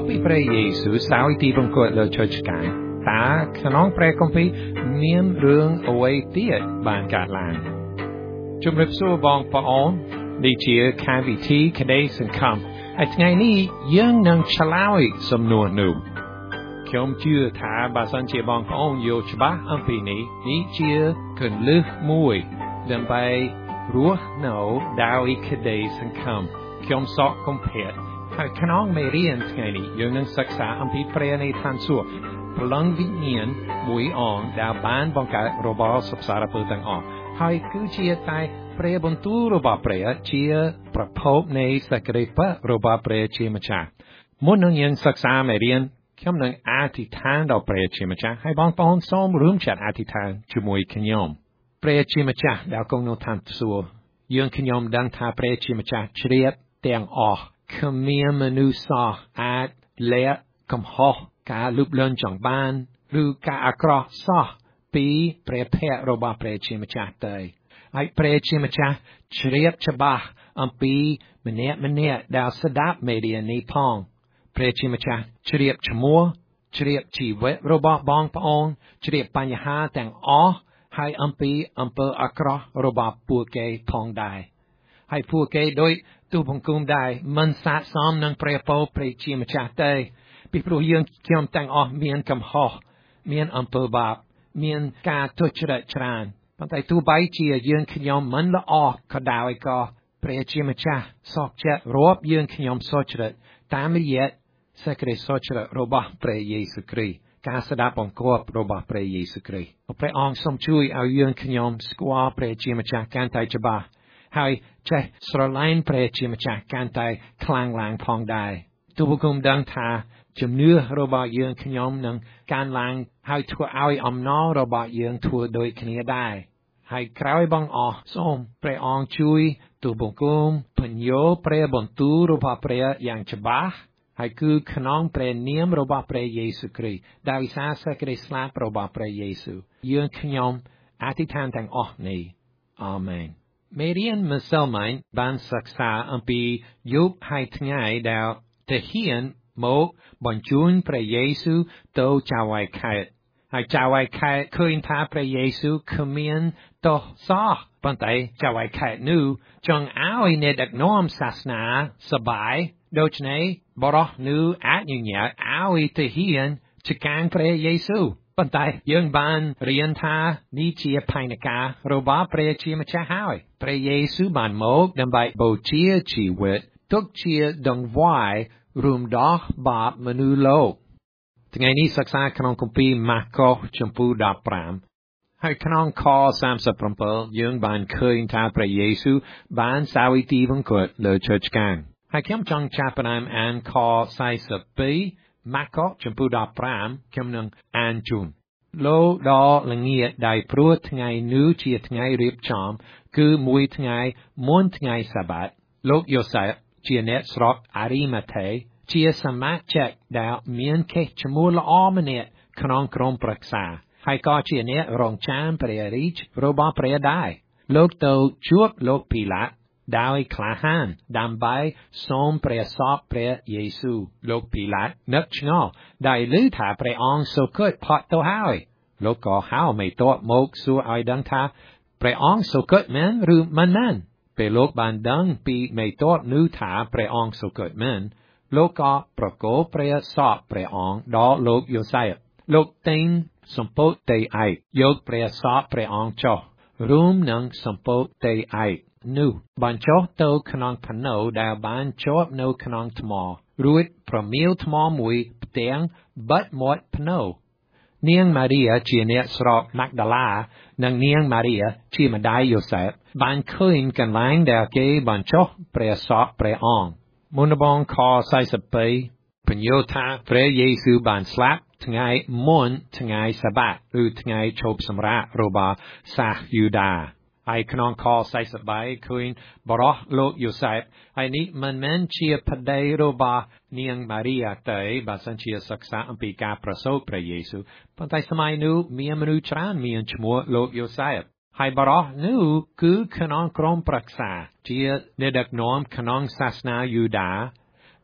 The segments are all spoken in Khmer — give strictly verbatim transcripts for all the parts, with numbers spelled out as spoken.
ពីព្រះយេស៊ូវសាវីទីបង្គត់លើឈើឆ្កាងតើក្នុងព្រះគម្ពីរមានរឿងអ្វីទៀតបានកើតឡើងជំរាបសួរបងប្អូននេះជាកម្មវិធីក្តីសង្ឃឹមហើយថ្ងៃនេះយើងនឹងឆ្លើយសំណួរនោះខ្ញុំជឿថាបើសិនជាបងប្អូនយល់ច្បាស់អំពីនេះនេះជាគន្លឹះមួយដើម្បីរស់នៅដោយក្តីសង្ឃឹមខ្ញុំសក់កុំភេទហើយក្នុងមេរៀនថ្ងៃនេះយើងនឹងសិក្សាអំពីព្រះនៃឋានសួគ៌ព្រលឹងវិញ្ញាណមួយអង្គដែលបានបង្កើតរបស់សព្វសារពើទាំងអស់ហើយគឺជាតែព្រះបន្ទូលរបស់ព្រះជាប្រភពនៃសេចក្តីពិតរបស់ព្រះជាម្ចាស់មុននឹងយើងសិក្សាមេរៀនខ្ញុំនឹងអធិដ្ឋានដល់ព្រះជាម្ចាស់ហើយបងប្អូនសូមរួមចាត់អធិដ្ឋានជាមួយខ្ញុំព្រះជាម្ចាស់ដែលគង់នៅឋានសួគ៌យើងខ្ញុំដឹងថាព្រះជាម្ចាស់ជ្រាបទាំងអស់គ្មានមនុស្សសោះអាចលាក់កំហុសការលុបលន់ចង់បានឬការអាក្រក់សោះពីព្រះភ័ក្ត្ររបស់ព្រះជាម្ចាស់ទេហើយព្រះជាម្ចាស់ជ្រាបច្បាស់អំពីម្នាក់ម្នាក់ដែលស្ដាប់មេរៀននេះផងព្រះជាម្ចាស់ជ្រាបឈ្មោះជ្រាបជីវិតរបស់បងប្អូនជ្រាបបញ្ហាទាំងអស់ហើយអំពីអំពើអាក្រក់របស់ពួកគេផងដែរហើយពួកគេដោយទូបង្គំដែរមិនស័ក្តិសមនឹងព្រះពរព្រះជាម្ចាស់ទេពីព្រោះយើងខ្ញុំទាំងអស់មានកំហុសមានអំពើបាបមានការទុច្ចរិតច្រើនប៉ុន្តែទោះបីជាយើងខ្ញុំមិនល្អក៏ដោយក៏ព្រះជាម្ចាស់សោកចិត្តរាប់យើងខ្ញុំសុចរិតតាមរយៈសេចក្តីសុចរិតរបស់ព្រះយេស៊ូវគ្រីស្ទការស្ដាប់បង្គាប់របស់ព្រះយេស៊ូវគ្រីស្ទព្រះអង្គសូមជួយឲ្យយើងខ្ញុំស្គាល់ព្រះជាម្ចាស់កាន់តែច្បាស់ហើយចេះស្រឡាញ់ព្រះជាម្ចាស់កាន់តែខ្លាំងឡើងផងដែរទូបង្គំដឹងថាជំនឿរបស់យើងខ្ញុំនឹងកើនឡើងហើយធ្វើឲ្យអំណររបស់យើងធ្វើដូចគ្នាដែរហើយក្រោយបងអស់សូមព្រះអង្គជួយទូបង្គំពន្យល់ព្រះបន្ទូលរបស់ព្រះយ៉ាងច្បាស់ហើយគឺក្នុងព្រះនាមរបស់ព្រះយេស៊ូវគ្រីស្ទដោយសារសេចក្តីស្លាប់របស់ព្រះយេស៊ូវយើងខ្ញុំអធិដ្ឋានទាំងអស់នេះអាមែនមេរៀនម្សិលមិញបានសិក្សាអំពីយប់ហើយថ្ងៃដែលទាហានមកបញ្ជូនព្រះយេស៊ូវទៅចៅហ្វាយខេត្តហើយចៅហ្វាយខេត្តឃើញថាព្រះយេស៊ូវគ្មានទោសសោះប៉ុន្តែចៅហ្វាយខេត្តនោះចង់ឲ្យអ្នកដឹកនាំសាសនាសប្បាយដូច្នេះបរិសុទ្ធនោះអនុញ្ញាតឲ្យទាហានចកាងព្រះយេស៊ូវប៉ុន្តែយើងបានរៀនថានេះជាផែនការរបស់ព្រះជាម្ចាស់ហើយព្រះយេស៊ូវបានមកដើម្បីបូជាជីវិតទុកជាដង្វាយរួមដោះបាបមនុស្សលោកថ្ងៃនេះសិក្សាក្នុងគម្ពីរម៉ាកុសចំពោះដប់ប្រាំហើយក្នុងខសាមសិបប្រាំយើងបានឃើញថាព្រះយេស៊ូវបានសាវីទីបង្គត់លើឈើឆ្កាងហើយខ្ញុំចង់ចាប់ផ្ដើមអានខសាយសិបពីរម៉ាកុសចំពោះដប់ប្រាំខ្ញុំនឹងអានជូនលោដល់ល្ងាចដែលព្រោះថ្ងៃនោះជាថ្ងៃរៀបចំគឺមួយថ្ងៃមុនថ្ងៃសាបាតលោកយូសែបជាអ្នកស្រុកអារីម៉ាថេជាសមាជិកដែលមានកេរ្តិ៍ឈ្មោះល្អម្នាក់ក្នុងក្រុមប្រឹក្សាហើយក៏ជាអ្នករងចាំព្រះរាជរបស់ព្រះដែរលោកទៅជួបលោកពីឡាតដោយក្លាហានដើម្បីសូមព្រះសពព្រះយេស៊ូវលោកពីឡាតនឹកឆ្ងល់ដែលឮថាព្រះអង្គសុគតផុតទៅហើយលោកក៏ហៅមេទ័ពមកសួរឲ្យដឹងថាព្រះអង្គសុគតមែនឬមិនមែនពេលលោកបានដឹងពីមេទ័ពនោះថាព្រះអង្គសុគតមែនលោកក៏ប្រគល់ព្រះសពព្រះអង្គដល់លោកយូសែបលោកទិញសម្ពុតិឯកយកព្រះសពព្រះអង្គចុះរួមនឹងសម្ពុតិឯកនោះបញ្ចុះទៅក្នុងភ្នូដែលបានជាប់នៅក្នុងថ្មរួចប្រមៀលថ្មមួយផ្ទាំងបិទមាត់ភ្នូនាងម៉ារីជាអ្នកស្រុកម៉ាកដាឡានិងនាងម៉ារីជាម្ដាយយូសែបបានឃើញកន្លែងដែលគេបញ្ចុះព្រះសពព្រះអង្គមុនបងខសាយសិបពីរពន្យល់ថាព្រះយេស៊ូវបានស្លាប់ថ្ងៃមុនថ្ងៃសាបាតឬថ្ងៃឈប់សម្រាករបស់សាសយូដាហើយក្នុងខសាយសិបបីឃើញបរិសុទ្ធលោកយូសែបហើយនេះមិនមែនជាប្តីរបស់នាងម៉ារីទេបើសិនជាសិក្សាអំពីការប្រសូតព្រះយេស៊ូវប៉ុន្តែសម័យនោះមានមនុស្សច្រើនមានឈ្មោះលោកយូសែបហើយបរិសុទ្ធនោះគឺក្នុងក្រុមប្រឹក្សាជាអ្នកដឹកនាំក្នុងសាសនាយូដា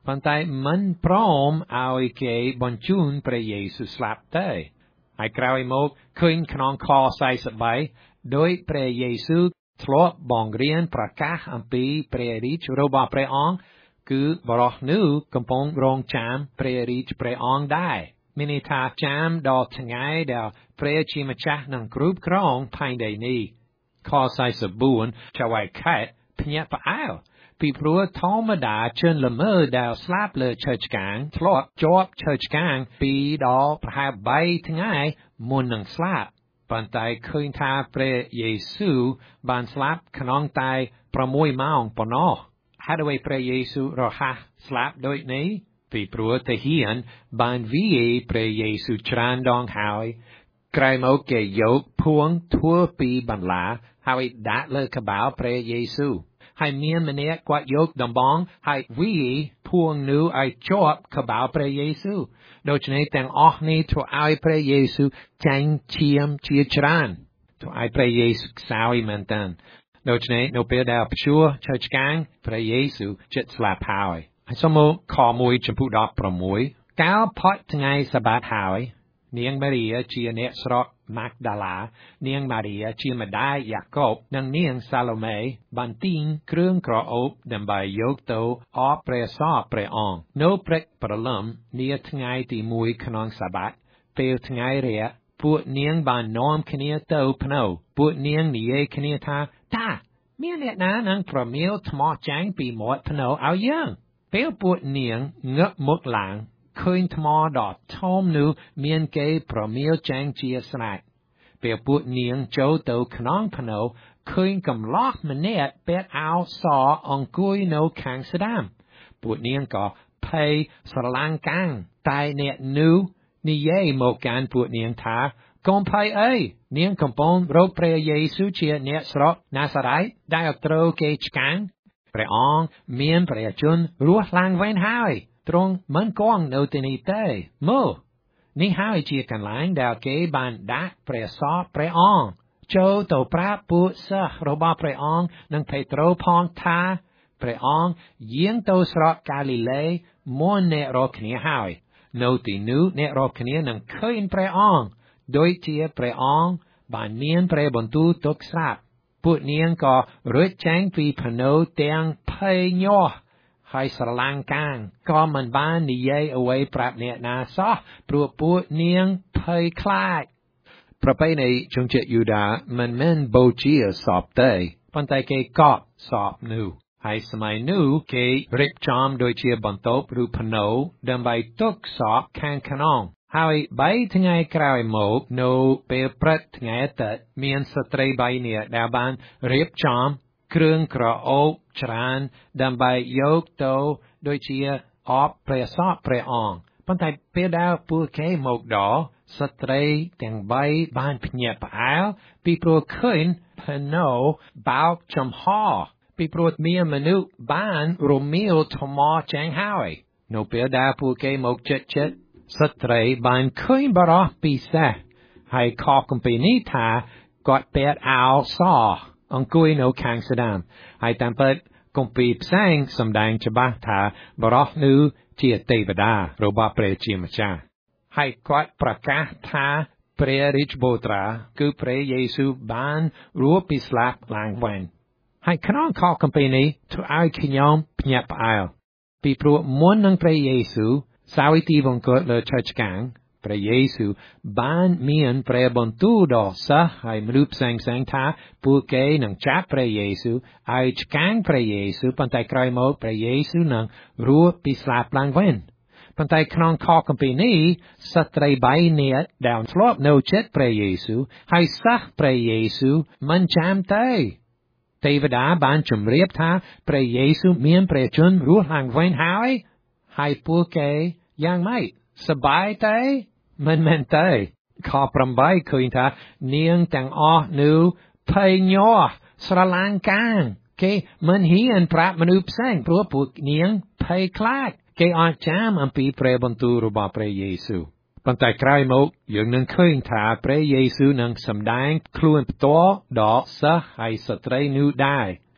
ប៉ុន្តែមិនព្រមឲ្យគេបញ្ជូនព្រះយេស៊ូវស្លាប់ទេហើយក្រោយមកឃើញក្នុងខสี่สิบបីដោយព្រះយេស៊ូវធ្លាប់បង្រៀនប្រកាសអំពីព្រះរាជរបស់ព្រះអង្គគឺបរិះនោះកំពុងរងចាំព្រះរាជព្រះអង្គដែរមានន័យថាចាំដល់ថ្ងៃដែលព្រះជាម្ចាស់នឹងគ្រប់គ្រងផែនដីនេះខสี่สิบสี่ចៅឯខេតភ្ញាក់ផ្អើលពីព្រោះធម្មតាជនល្មើដែលស្លាប់លើឈើឆ្កាងធ្លាប់ជាប់ឈើឆ្កាងពីរដល់ប្រហែលបីថ្ងៃមុននឹងស្លាប់ប៉ុន្តែឃើញថាព្រះយេស៊ូវបានស្លាប់ក្នុងតែប្រាំមួយម៉ោងប៉ុណ្ណោះហេតុអ្វីព្រះយេស៊ូវរហ័សស្លាប់ដូចនេះពីព្រោះទាហានបានវាយព្រះយេស៊ូវច្រើនដងហើយក្រោយមកគេយកភួងធ្វើពីបន្លាហើយដាក់លើក្បាលព្រះយេស៊ូវហើយមានម្នាក់គាត់យកដំបងហើយវាយភួងនោះឲ្យជាប់ក្បាលព្រះយេស៊ូវដូច្នេះទាំងអស់នេះធ្វើឲ្យព្រះយេស៊ូវចាញ់ឈាមជាច្រើនធ្វើឲ្យព្រះយេស៊ូវខ្សោយមែនទែនដូច្នេះនៅពេលដែលព្យួរឈើឆ្កាងព្រះយេស៊ូវជិតស្លាប់ហើយហើយសូមមកខមួយចំពុដប់ប្រាំមួយកាលផុតថ្ងៃសាបាតហើយនាងម៉ារីជាអ្នកស្រុកម៉ាកដាឡានាងម៉ារីជាម្ដាយយ៉ាកុបនិងនាងសាឡូមេបានទិញគ្រឿងក្រអូបដើម្បីយកទៅអបព្រះសពព្រះអង្គនៅព្រឹកព្រលឹមនាថ្ងៃទីមួយក្នុងសាបាតពេលថ្ងៃរះពួកនាងបាននាំគ្នាទៅភ្នៅពួកនាងនិយាយគ្នាថាតាមានអ្នកណានឹងប្រមៀលថ្មចាញ់ពីមាត់ភ្នៅឲ្យយើងពេលពួកនាងងើបមុខឡើងឃើញថ្មដ៏ធំនោះមានគេប្រមៀលចាញ់ជាស្រេចពេលពួកនាងចូលទៅក្នុងភ្នៅឃើញកំឡោះម្នាក់ពាក់អាវសអង្គុយនៅខាងស្ដាំពួកនាងក៏ភ័យស្រឡាំងកាំងតែអ្នកនោះនិយាយមកកាន់ពួកនាងថាកុំភ័យអីនាងកំពុងរកព្រះយេស៊ូវជាអ្នកស្រុកណាសារ៉ៃដែលត្រូវគេឆ្កាងព្រះអង្គមានព្រះជន្មរស់ឡើងវិញហើយទ្រង់មិនគង់នៅទីនេះទេមើលនេះហើយជាកន្លែងដែលគេបានដាក់ព្រះសពព្រះអង្គចូលទៅប្រាប់ពួកសិស្សរបស់ព្រះអង្គនិងពេត្រុសផងថាព្រះអង្គយាងទៅស្រុកកាលីលេមុនអ្នករាល់គ្នាហើយនៅទីនោះអ្នករាល់គ្នានឹងឃើញព្រះអង្គដូចជាព្រះអង្គបានមានព្រះបន្ទូលទុកស្រាប់ពួកនាងក៏រត់ចេញពីភ្នៅទាំងភ័យញាស់ហើយស្រឡាំងកាំងក៏មិនបាននិយាយអ្វីប្រាប់អ្នកណាសោះព្រោះពួកនាងភ័យខ្លាចប្រពៃណីជនជាតិយូដាមិនមែនបូជាសពទេប៉ុន្តែគេកប់សពនោះហើយសម័យនោះគេរៀបចំដូចជាបន្ទប់ឬភ្នៅដើម្បីទុកសពខាងក្នុងហើយបីថ្ងៃក្រោយមកនៅពេលព្រឹកថ្ងៃអាទិត្យមានស្ត្រីបីនាក់ដែលបានរៀបចំគ្រឿងក្រអូបច្រើនដើម្បីយកទៅដូចជាអបព្រះសពព្រះអង្គប៉ុន្តែពេលដែលពួកគេមកដល់ស្ត្រីទាំងបីបានភ្ញាក់ផ្អើលពីព្រោះឃើញភ្នៅបោកចំហពីព្រោះមានមនុស្សបានរមៀលថ្មចាញ់ហើយនៅពេលដែលពួកគេមកជិតជិតស្ត្រីបានឃើញបរិះពិសេសហើយខកគម្ពីរនេះថាគាត់ពាក់អាវសអង្គុយនៅខាងស្ដាំហើយតាមពិតគម្ពីរផ្សេងសម្ដែងច្បាស់ថាបរិះនោះជាទេវតារបស់ព្រះជាម្ចាស់ហើយគាត់ប្រកាសថាព្រះរាជបុត្រាគឺព្រះយេស៊ូវបានរស់ពីស្លាប់ឡើងវិញហើយក្នុងខគម្ពីរនេះធ្វើឲ្យខ្ញុំភ្ញាក់ផ្អើលពីព្រោះមុននឹងព្រះយេស៊ូវសាវីទីវង្គតលើឈើឆ្កាងព្រះយេស៊ូវបានមានព្រះបន្ទូលដល់សិស្សហើយមនុស្សផ្សេងផ្សេងថាពួកគេនឹងចាប់ព្រះយេស៊ូវឲ្យឆ្កាងព្រះយេស៊ូវប៉ុន្តែក្រោយមកព្រះយេស៊ូវនឹងរស់ពីស្លាប់ឡើងវិញប៉ុន្តែក្នុងខគម្ពីរនេះស្ត្រីបីនាក់ដែលធ្លាប់នៅជិតព្រះយេស៊ូវហើយសិស្សព្រះយេស៊ូវមិនចាំទេទេវតាបានជម្រាបថាព្រះយេស៊ូវមានព្រះជន្មរស់ឡើងវិញហើយហើយពួកគេយ៉ាងម៉េចសប្បាយទេមិនមែនទេខប្រាំបីឃើញថានាងទាំងអស់នោះភ័យញាស់ស្រឡាំងកាំងគេមិនហ៊ានប្រាប់មនុស្សផ្សេងព្រោះពួកនាងភ័យខ្លាចគេអត់ចាំអំពីព្រះបន្ទូលរបស់ព្រះយេស៊ូវប៉ុន្តែក្រោយមកយើងនឹងឃើញថាព្រះយេស៊ូវនឹងសម្ដែងខ្លួនផ្ទាល់ដល់សិស្សហើយស្ត្រីនោះដែរ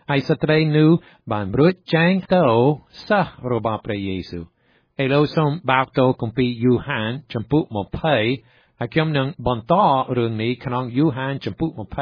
ហើយស្ត្រីនោះបានរួចចែងទៅសិស្សរបស់ព្រះយេស៊ូវឥឡូវសូមបើកទៅគម្ពីរយូហានចំពុកยี่สิบហើយខ្ញុំនឹងបន្តរឿងនេះក្នុងយូហានចំពុកยี่สิบខ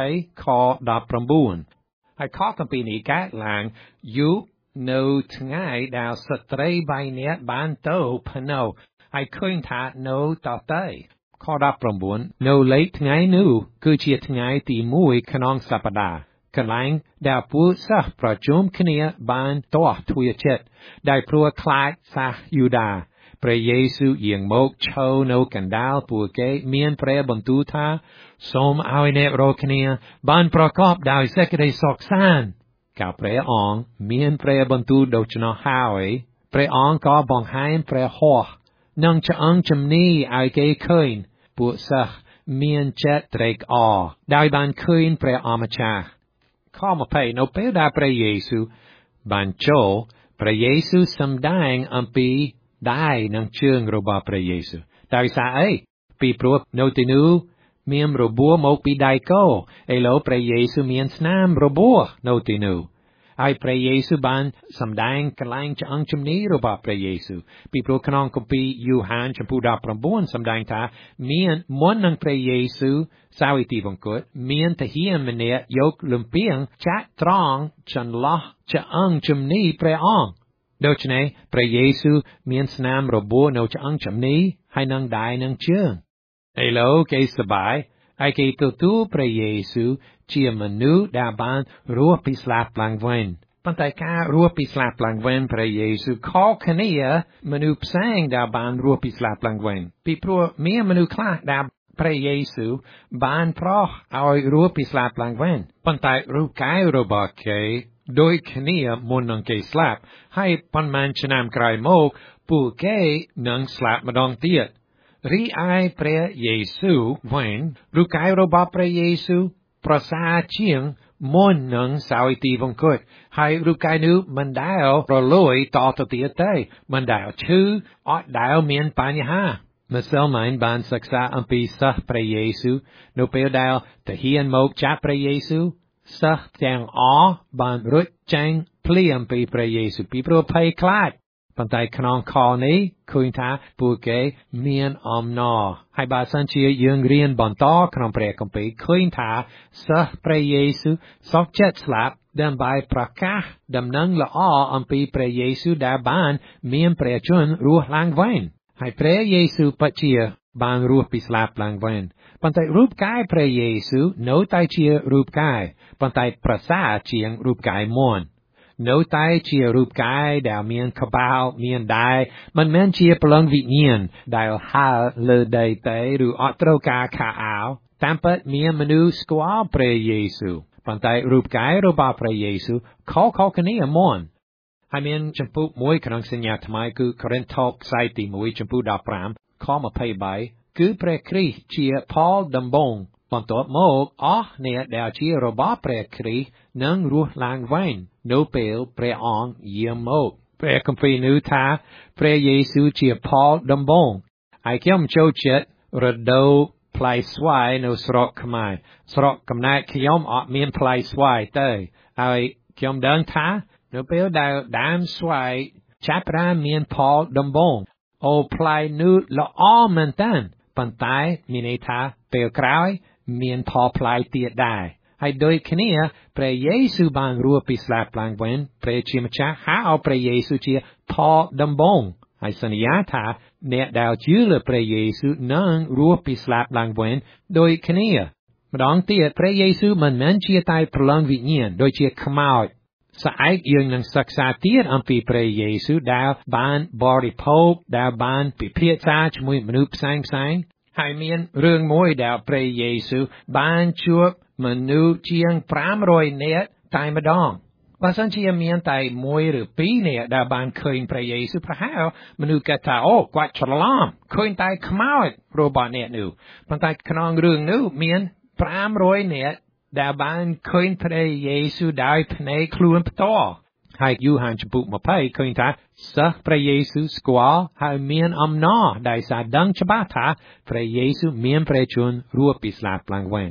nineteenហើយខគម្ពីរនេះកើតឡើងយូរនៅថ្ងៃដែលស្ត្រីបីនាក់បានទៅភ្នៅហើយឃើញថានៅតទៅខnineteenនៅលេខថ្ងៃនោះគឺជាថ្ងៃទីមួយក្នុងសប្តាហ៍កន្លែងដែលពួកសិស្សប្រជុំគ្នាបានទាស់ទ្វារចិត្តដែលព្រោះខ្លាចសាសយូដាព្រះយេស៊ូវយាងមកឈរនៅកណ្ដាលពួកគេមានព្រះបន្ទូលថាសូមឲ្យអ្នករាល់គ្នាបានប្រកបដោយសេចក្តីសុខសាន្តកាលព្រះអង្គមានព្រះបន្ទូលដូច្នោះហើយព្រះអង្គក៏បង្ហាញព្រះហស្ថនិងឆ្អឹងជំនីឲ្យគេឃើញពួកសិស្សមានចិត្តត្រេកអរដោយបានឃើញព្រះអម្ចាស់ខtwentyនៅពេលដែលព្រះយេស៊ូវបានចូលព្រះយេស៊ូវសម្ដែងអំពីដៃនិងជើងរបស់ព្រះយេស៊ូវដោយសារអីពីព្រោះនៅទីនោះមានរបួសមកពីដៃកឥឡូវព្រះយេស៊ូវមានស្នាមរបួសនៅទីនោះហើយព្រះយេស៊ូវបានសម្ដែងកន្លែងឆ្អឹងជំនីរបស់ព្រះយេស៊ូវពីព្រោះក្នុងគម្ពីរយូហានចំពុកnineteenសម្ដែងថាមានមុននឹងព្រះយេស៊ូវសាវីទីវង្គតមានទាហានម្នាក់យកលំពៀងចាក់ត្រង់ចន្លោះឆ្អឹងជំនីព្រះអង្គដូច្នេះព្រះយេស៊ូវមានស្នាមរបួសនៅឆ្អឹងជំនីហើយនឹងដៃនិងជើងឥឡូវគេសប្បាយហើយគេទទួលព្រះយេស៊ូវជាមនុស្សដែលបានរស់ពីស្លាប់ឡើងវិញប៉ុន្តែការរស់ពីស្លាប់ឡើងវិញព្រះយេស៊ូវខុសគ្នាមនុស្សផ្សេងដែលបានរស់ពីស្លាប់ឡើងវិញពីព្រោះមានមនុស្សខ្លះដែលព្រះយេស៊ូវបានប្រោសឲ្យរស់ពីស្លាប់ឡើងវិញប៉ុន្តែរូបកាយរបស់គេដោយគ្នាមុននឹងគេស្លាប់ហើយប៉ុន្មានឆ្នាំក្រោយមកពួកគេនឹងស្លាប់ម្ដងទៀតរីឯព្រះយេស៊ូវវិញរូបកាយរបស់ព្រះយេស៊ូវប្រសើរជាងមុននឹងសាវីទីវង្គតហើយរូបកាយនោះមិនដែលរលួយតទៅទៀតទេមិនដែលឈឺអត់ដែលមានបញ្ហាម្សិលមិញបានសិក្សាអំពីសិស្សព្រះយេស៊ូវនៅពេលដែលទាហានមកចាប់ព្រះយេស៊ូវសិស្សទាំងអស់បានរត់ចេញភ្លាមពីព្រះយេស៊ូវពីព្រោះភ័យខ្លាចប៉ុន្តែក្នុងខនេះឃើញថាពួកគេមានអំណរហើយបើសិនជាយើងរៀនបន្តក្នុងព្រះគម្ពីរឃើញថាសិស្សព្រះយេស៊ូវសុខចិត្តស្លាប់ដើម្បីប្រកាសដំណឹងល្អអំពីព្រះយេស៊ូវដែលបានមានព្រះជន្មរស់ឡើងវិញហើយព្រះយេស៊ូវពិតជាបានរស់ពីស្លាប់ឡើងវិញប៉ុន្តែរូបកាយព្រះយេស៊ូវនៅតែជារូបកាយប៉ុន្តែប្រសើរជាងរូបកាយមុននៅតែជារូបកាយដែលមានក្បាលមានដៃមិនមែនជាព្រលឹងវិញ្ញាណដែលហើរលើដីទេឬអត់ត្រូវការខោអាវតាមពិតមានមនុស្សស្គាល់ព្រះយេស៊ូវប៉ុន្តែរូបកាយរបស់ព្រះយេស៊ូវខុសៗគ្នាមុនហើយមានចំពុកមួយក្នុងសញ្ញាថ្មីគឺកូរិនថូសខ្សែទីoneចំពុកfifteenខtwenty-threeគឺព្រះគ្រីស្ទជាផលដំបូងបន្ទាប់មកអស់អ្នកដែលជារបស់ព្រះគ្រីស្ទនឹងរស់ឡើងវិញនៅពេលព្រះអង្គយាងមកព្រះគម្ពីរនោះថាព្រះយេស៊ូវជាផលដំបូងហើយខ្ញុំចូលចិត្តរដូវផ្លែស្វាយនៅស្រុកខ្មែរស្រុកកំណើតខ្ញុំអត់មានផ្លែស្វាយទេហើយខ្ញុំដឹងថានៅពេលដែលដើមស្វាយចាប់ផ្ដើមមានផលដំបូងអូផ្លែនោះល្អមែនទែនប៉ុន្តែមានន័យថាពេលក្រោយមានផលផ្លែទៀតដែរហើយដូចគ្នាព្រះយេស៊ូវបានរស់ពីស្លាប់ឡើងវិញព្រះជាម្ចាស់ហៅព្រះយេស៊ូវជាផលដំបូងហើយសន្យាថាអ្នកដែលជឿលើព្រះយេស៊ូវនឹងរស់ពីស្លាប់ឡើងវិញដូចគ្នាម្ដងទៀតព្រះយេស៊ូវមិនមែនជាតែព្រលឹងវិញ្ញាណដូចជាខ្មោចស្អែកយើងនឹងសិក្សាទៀតអំពីព្រះយេស៊ូវដែលបានបរិភោគដែលបានពិភាក្សាជាមួយមនុស្សផ្សេងផ្សេងហើយមានរឿងមួយដែលព្រះយេស៊ូវបានជួបមនុស្សជាងfive hundredនាក់តែម្ដងបើសិនជាមានតែមួយឬពីរនាក់ដែលបានឃើញព្រះយេស៊ូវប្រហែលមនុស្សគេថាអូគាត់ច្រឡំឃើញតែខ្មោចរបស់អ្នកនោះប៉ុន្តែក្នុងរឿងនោះមានfive hundredនាក់ដែលបានឃើញព្រះយេស៊ូវដោយភ្នែកខ្លួនផ្ទាល់ហើយយូហានចំពុកtwentyឃើញថាសិស្សព្រះយេស៊ូវស្គាល់ហើយមានអំណរដែលសារដឹងច្បាស់ថាព្រះយេស៊ូវមានព្រះជន្មរស់ពីស្លាប់ឡើងវិញ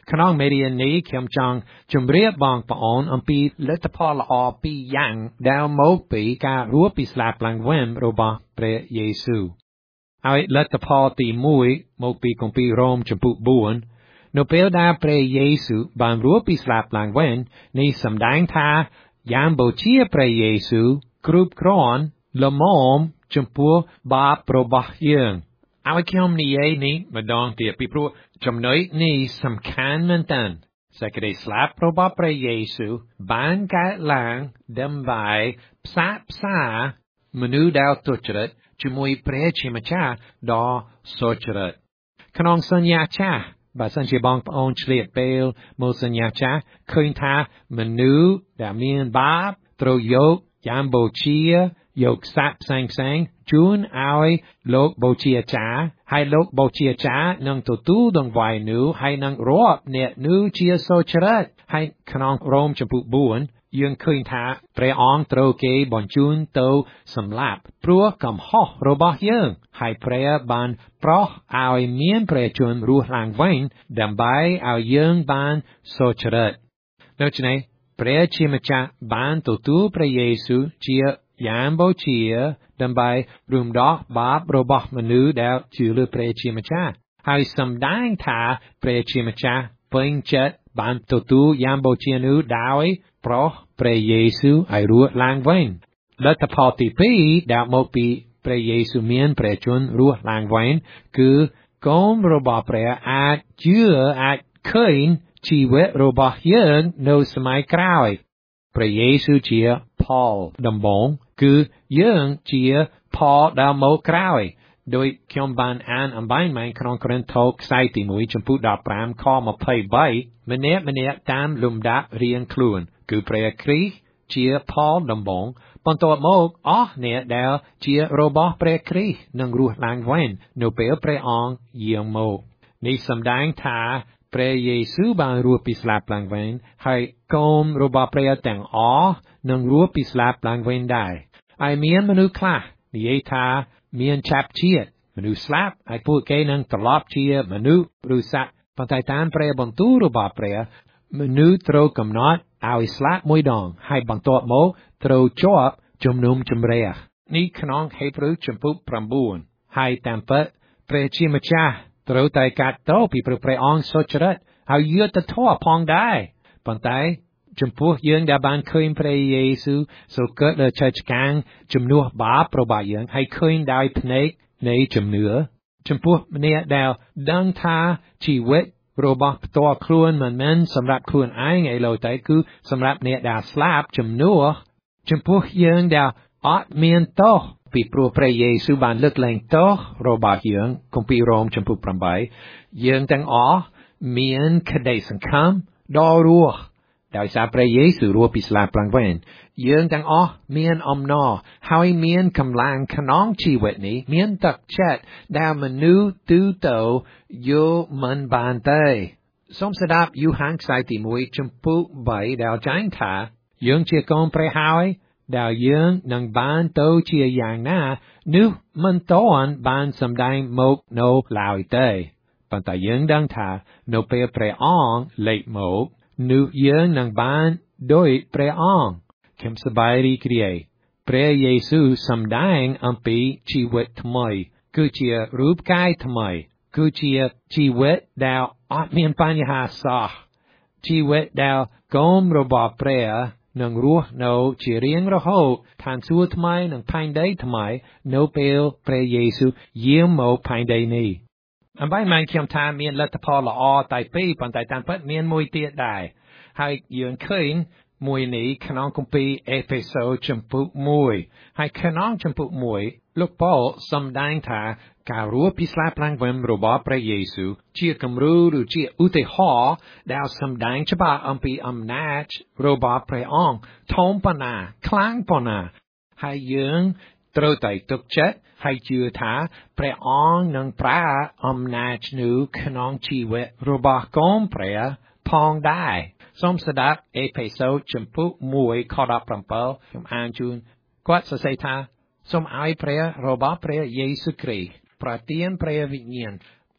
ขนองเมเดียนี้เขียมจังจุมเรียบบางปอนอันปีลัตพอลอปียังดาวโมปีการัวปีสลาปลังเวมโรบาเปรเยซูเอาลัตพอตีมวยโมปีของปีโรมจมปุบุนโนเปลดาเปรเยซูบางรัวปีสลาปลังเวนในสำแดงทายามโบเชียเปรเยซูกรุบกรอนละมอมจมปัวบาปรบะยังเอาไอ้คิมนี่เอนี่มาดองเตียปีพรัวจำนวนนี่สำคัญเหมือนกันสักได้สลาปรบะเปรเยซูบานกาหลังดำใบภาษาภาษามนุษย์ดาวตุจริตจมวยเปรชิมชาดอโซจริตขนองสัญญาชาบาสันเชบองปอนเฉลียเปลโมสัญญาชาคืนทามนุษย์ดามีนบาปตรโยกยามโบเชียยกสับแสงแสงจูนเอาโลกโบเชียจ้าให้โลกโบเชียจ้านังตัวตู้ดงไวนูให้นังรอบเนี่ยนูเชียโซเชรตให้ขนองโรมจมปุบุนยังคืนทาเปรอองตรเกบอนจูนโตสำลับปลัวกำห่อโรบะยังให้เปรบันเพราะเอาเมียนเปรจุนรูหลังไว้ดำใบเอายังบันโซเชรตแล้วจะไหนเปรชิมจ้าบันตัวตู้เปรเยซูเชียยามโบเชียดำใบรุมดอกบาบโรบะมนุษย์ดาวจือเปรชิมจ้าให้สำแดงทาเปรชิมจ้าเป็นเจ็ดบันตัวตู้ยามโบเชียนูดาวเพราะเปรเยซูไอรู้ลางเวนและแต่พอตีปีดาวโมปีเปรเยซูเมียนเปรจุนรู้ลางเวนคือกอมโรบะเปรอาจเชื่ออาจเคยชีวิตโรบะยังในสมัยกลางพระเยซูเชียพอลดำบงคือยังเชียพอลดาวโมกลางโดยเขียนบานอ่านอันใบไม้ครองครันทกใส่ติมุยจมพูดาปรามข้อมาเพย์ใบมันเนมันเนตามลุมดาเรียงคลุนคือพระคริสต์เชียพอลดำบงปนตัวโมกอ๋อเนี่ยเดาเชียโรบอพระคริสต์นังรูลางเวนโนเปลพระองค์เยี่ยมโมกในสำแดงทาพระเยซูบางรูปปิสลาปลังเวนให้กอมโรบอพระแต่งอ๋อนังรูปปิสลาปลังเวนได้ไอเมียนมนุษย์คลานี่ทาเมียนชับเชียดมนุษย์สลาปไอพูดแกนังตลอดเชียมนุษย์รู้สักปัจจัยตามเปรย์บนตู้รูบาเปรย์มนุษย์ตรกำนดเอาสลาปมวยดองให้บางตัวโมตรจอบจุมนุมจุมเรียนี่ขนองให้ปรุจมปุปรำบุญให้ตามเปิดเปรย์ชิมชาตรไตกัดโตปีเปรย์เปรย์องโซจรัดเอาเยือตะทั่วพองได้ปัจจัยจมพูยังดาบานเคยพระเยซูสุเกิดเลยชัดกังจมนัวบาประบายังให้เคยได้พเนกในจมเนื้อจมพูเนี่ยดาวดังท่าชีวิตโรบอตัวครวนมันมันสำหรับครวนไอ้ไงเราแต่คือสำหรับเนี่ยดาวสลาบจมนัวจมพูยังดาวอัดเมียนโตปีปลัวพระเยซูบานเลิกแรงโตโรบอยังคงปีโรมจมพูปรำใบยังแต่งอ๋อเมียนคดีสังคมดอรัวดาวสาพระเยซูรัวปิสลาปลังเวนยังแต่งอ๋อเมียนอมนอหายเมียนกำลังขนองชีวิตนี้เมียนตักเช็ดดาวมนุษย์ตู้โตโยมันบานเตสมสดับอยู่ห่างสายติมวยจมพูใบดาวจางถายังเชียกองประหายดาวยังนังบานโตเชียอย่างน่านึมันตอนบานสำแดงโมกโนลาวเตปันแต่ยังดังถาโนเปรประอองเล็กโมกนูยังนังบานโดยพระองค์เข้มสบายรีกรีพระเยซูสำแดงอันปีชีวิตทำไมคือเชียรูปกายทำไมคือเชียชีวิตดาวอาจมีปัญหาสาชีวิตดาวกอมระบอบพระนังรู้โนเชียเรียงระหกทานสู้ทำไมนังพันได้ทำไมโนเปลพระเยซูเยี่ยมโมพันได้นี้อันใบมันเขียมทาเมียนลัตพอละอไตปีปันไตตันเปิดเมียนมวยเตี้ยได้ให้ยืนขึ้นมวยนี้ขนองกุมปีเอเฟโซจมปุมวยให้ขนองจมปุมวยลูกพ่อสำแดงทาการัวพิสลาพลังเวมรบพระเยซูเชียกำรูหรือเชียอุติหอดาวสำแดงฉบับอัมปีอำนาจรบพระองค์ทอมปนาคลังปนาให้ยืนตรไตตุกเจ็ดให้เชื่อทาพระองค์นังพระอำนาจนูขนองชีวิตรบกอมพระพองได้สมสดับเอเพโซจมพุมวยขอรับพรำเปิลยมอ่านจูนกวัดเสยทาสมไอพระรบพระเยซูคริสต์ประเตียนพระวิญญาณ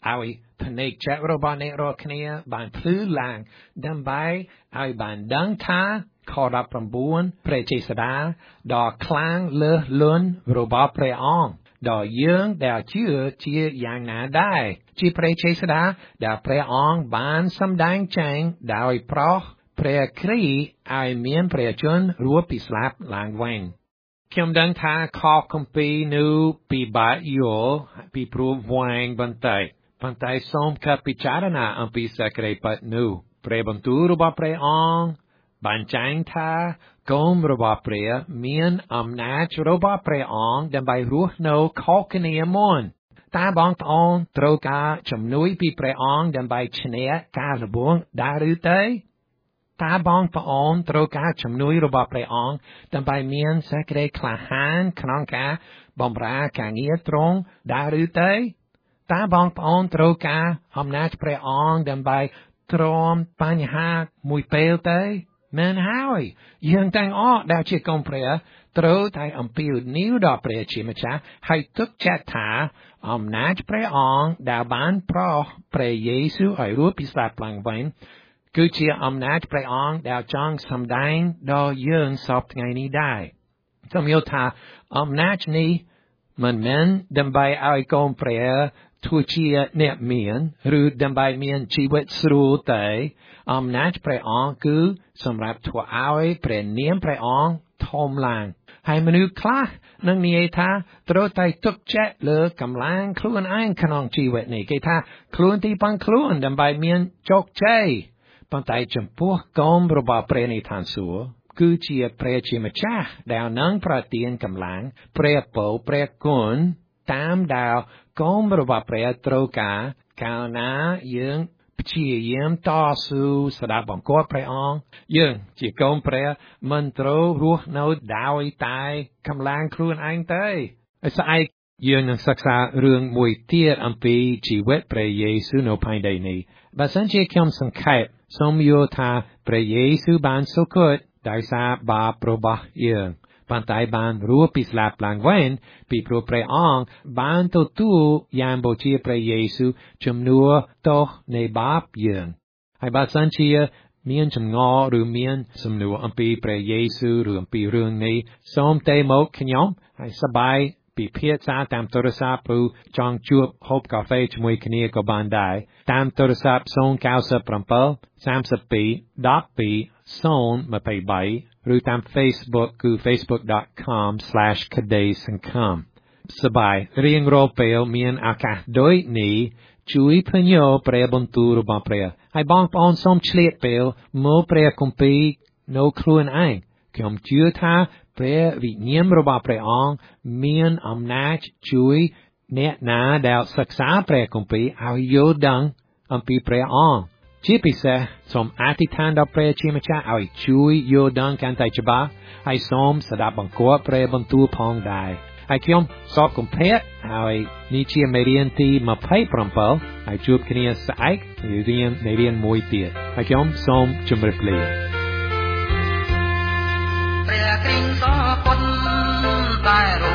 ឲ្យភ្នែកចិត្តរបស់អ្នករាល់គ្នាបានភ្លឺឡើងដើម្បីឲ្យបានដឹងថាខដប់ប្រាំបួនព្រះចេស្តាដ៏ខ្លាំងលើសលន់របស់ព្រះអង្គដល់យើងដែលជឿជាយ៉ាងណាដែរជាព្រះចេស្តាដែលព្រះអង្គបានសម្ដែងចេញដោយប្រោសព្រះគ្រីស្ទឲ្យមានព្រះជន្មរស់ពីស្លាប់ឡើងវិញខ្ញុំដឹងថាខគម្ពីរនោះពិបាកយល់ពីព្រោះវែងបន្តិចប៉ុន្តែសូមគិតពិចារណាអំពីសេចក្តីពិតនោះព្រះបន្ទូលរបស់ព្រះអង្គបានចែងថាកូនរបស់ព្រះមានអំណាចរបស់ព្រះអង្គដើម្បីរស់នៅខុសគ្នាមុនតើបងប្អូនត្រូវការជំនួយពីព្រះអង្គដើម្បីឈ្នះការលបងដែរឬទេតើបងប្អូនត្រូវការជំនួយរបស់ព្រះអង្គដើម្បីមានសេចក្តីក្លាហានក្នុងការបម្រើការងារទ្រង់ដែរឬទេតើបងប្អូនត្រូវការអំណាចព្រះអង្គដើម្បីទ្រាំបញ្ហាមួយពេលទេមែនហើយយើងទាំងអស់ដែលជាកូនព្រះត្រូវតែអំពាវនាវដល់ព្រះជាម្ចាស់ហើយទុកចិត្តថាអំណាចព្រះអង្គដែលបានប្រោសព្រះយេស៊ូវឲ្យរស់ពីស្លាប់ឡើងវិញគឺជាអំណាចព្រះអង្គដែលចង់សម្ដែងដល់យើងសពថ្ងៃនេះដែរសូមយល់ថាអំណាចនេះមិនមែនដើម្បីឲ្យកូនព្រះធ្វើជាអ្នកមានឬដើម្បីមានជីវិតស្រួលទេអំណាចព្រះអង្គគឺសម្រាប់ធ្វើឲ្យព្រះនាមព្រះអង្គធំឡើងហើយមនុស្សខ្លះនឹងនិយាយថាត្រូវតែទុកចិត្តលើកម្លាំងខ្លួនឯងក្នុងជីវិតនេះគេថាខ្លួនទីបានខ្លួនដើម្បីមានជោគជ័យប៉ុន្តែចំពោះកូនរបស់ព្រះនៃឋានសួគ៌គឺជាព្រះជាម្ចាស់ដែលនឹងប្រទានកម្លាំងព្រះពរព្រះគុណតាមដែលកូនរបស់ព្រះត្រូវការកាលណាយើងព្យាយាមតស៊ូស្ដាប់បង្គាប់ព្រះអង្គយើងជាកូនព្រះមិនត្រូវរស់នៅដោយតែកម្លាំងខ្លួនឯងទេហើយស្អែកយើងនឹងសិក្សារឿងមួយទៀតអំពីជីវិតព្រះយេស៊ូវនៅផែនដីនេះបើសិនជាខ្ញុំសង្ខេបសូមយល់ថាព្រះយេស៊ូវបានសុគតដោយសារបាបរបស់យើងប៉ុន្តែបានរស់ពីស្លាប់ឡើងវិញពីព្រោះព្រះអង្គបានទទួលយ៉ាងបូជាព្រះយេស៊ូវជំនួសទោសនៃបាបយើងហើយបើសិនជាមានចម្ងល់ឬមានសំណួរអំពីព្រះយេស៊ូវឬអំពីរឿងនេះសូមទៅមកខ្ញុំហើយសប្បាយពិភាក្សាតាមទូរស័ព្ទឬចង់ជួបហូបកាហ្វេជាមួយគ្នាក៏បានដែរតាមទូរស័ព្ទศูนย์ เก้า เจ็ด สาม สาม ปี ดอท ปี ศูนย์ ยี่ สาม ឬតាម Facebook គឺ facebook dot com slash ក្តីសង្ឃឹមសប្បាយរៀងរាល់ពេលមានឱកាសដូចនេះជួយផ្ញើព្រះបន្ទូលរបស់ព្រះហើយបងប្អូនសូមឆ្លៀតពេលមើលព្រះគម្ពីរនៅខ្លួនឯងខ្ញុំជឿថាព្រះវិញ្ញាណរបស់ព្រះអង្គមានអំណាចជួយអ្នកណាដែលសិក្សាព្រះគម្ពីរឲ្យយល់ដឹងអំពីព្រះអង្គជាពិសេសសូមអធិដ្ឋានដល់ព្រះជាម្ចាស់ឲ្យជួយយល់ដឹងកាន់តែច្បាស់ហើយសូមស្ដាប់បង្គាប់ព្រះបន្ទូលផងដែរហើយខ្ញុំសូមគំភាកហើយនេះជាមេរៀនទីยี่สิบเจ็ดហើយជួបគ្នាស្អែករៀនមេរៀនមួយទៀតហើយខ្ញុំសូមជម្រាបលាព្រះគ្រីស្ទក៏ពុនតែ